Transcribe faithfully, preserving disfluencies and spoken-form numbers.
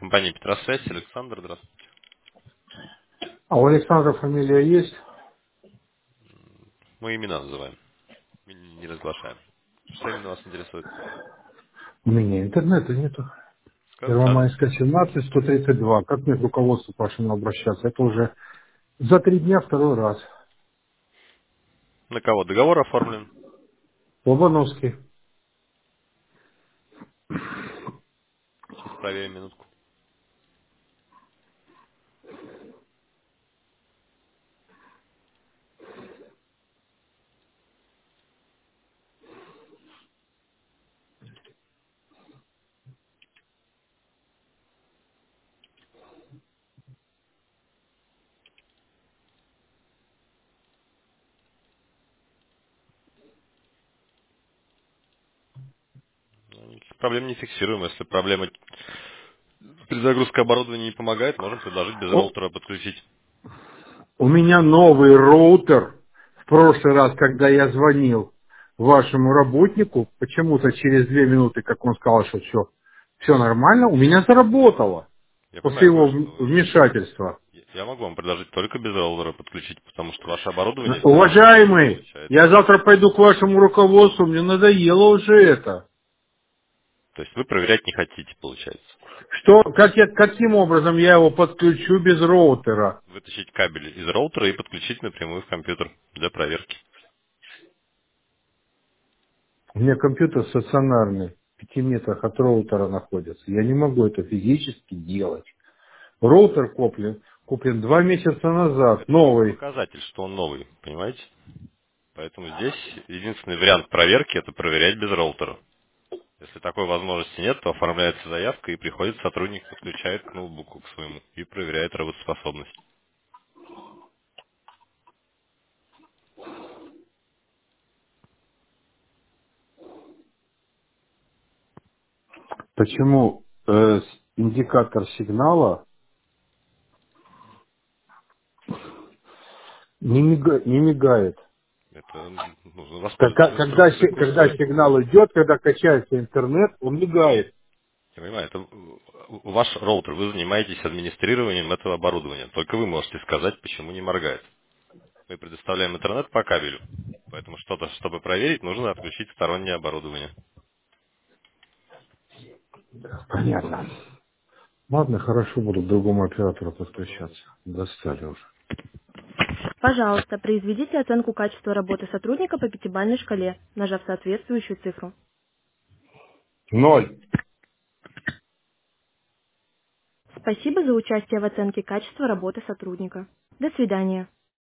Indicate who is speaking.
Speaker 1: Компания Петросвязь, Александр, здравствуйте.
Speaker 2: А у Александра фамилия есть?
Speaker 1: Мы имена называем, мы не разглашаем. Что именно вас интересует?
Speaker 2: У меня интернета нету.
Speaker 1: Скажу сразу.
Speaker 2: Первомайская семнадцать, сто тридцать два. Как мне к руководству к вашему обращаться? Это уже за три дня второй раз.
Speaker 1: На кого договор оформлен?
Speaker 2: Лобановский.
Speaker 1: Сейчас проверим минутку. Ну, никаких проблем не фиксируем. Если проблема перезагрузка оборудования не помогает, можем предложить без
Speaker 2: О,
Speaker 1: роутера подключить.
Speaker 2: у меня новый роутер. В прошлый раз, когда я звонил вашему работнику, почему-то через две минуты, как он сказал, что все, все нормально, у меня заработало
Speaker 1: Я
Speaker 2: после
Speaker 1: понимаю,
Speaker 2: его
Speaker 1: говорю,
Speaker 2: в-
Speaker 1: что
Speaker 2: вмешательства.
Speaker 1: я я могу вам предложить только без роутера подключить, потому что ваше оборудование с нашей сетью
Speaker 2: Уважаемый,
Speaker 1: получает.
Speaker 2: я завтра пойду к вашему руководству, мне надоело уже это.
Speaker 1: То есть вы проверять не хотите, получается.
Speaker 2: Что, как я, каким образом я его подключу без роутера?
Speaker 1: Вытащить кабель из роутера и подключить напрямую в компьютер для проверки.
Speaker 2: У меня компьютер стационарный, в пяти метрах от роутера находится. Я не могу это физически делать. Роутер куплен, куплен два месяца назад,
Speaker 1: Это только
Speaker 2: новый.
Speaker 1: показатель, что он новый, понимаете? Поэтому здесь единственный вариант проверки – это проверять без роутера. Если такой возможности нет, то оформляется заявка и приходит сотрудник, подключает к ноутбуку к своему и проверяет работоспособность.
Speaker 2: Почему э, с- индикатор сигнала не, мига- не мигает?
Speaker 1: Это нужно воспользоваться
Speaker 2: Когда, когда,
Speaker 1: инструкцией
Speaker 2: си-
Speaker 1: курса.
Speaker 2: когда сигнал идет, когда качается интернет, он мигает.
Speaker 1: Я понимаю, это э, ваш роутер, вы занимаетесь администрированием этого оборудования. Только вы можете сказать, почему не моргает. Мы предоставляем интернет по кабелю. Поэтому что-то, чтобы проверить, нужно отключить стороннее оборудование.
Speaker 2: Понятно. Ладно, хорошо, буду к другому оператору
Speaker 1: Доброго дня.
Speaker 2: подключаться. Достали уже.
Speaker 3: Пожалуйста, произведите оценку качества работы сотрудника по пятибалльной шкале, нажав соответствующую цифру.
Speaker 2: Ноль.
Speaker 3: Спасибо за участие в оценке качества работы сотрудника. До свидания.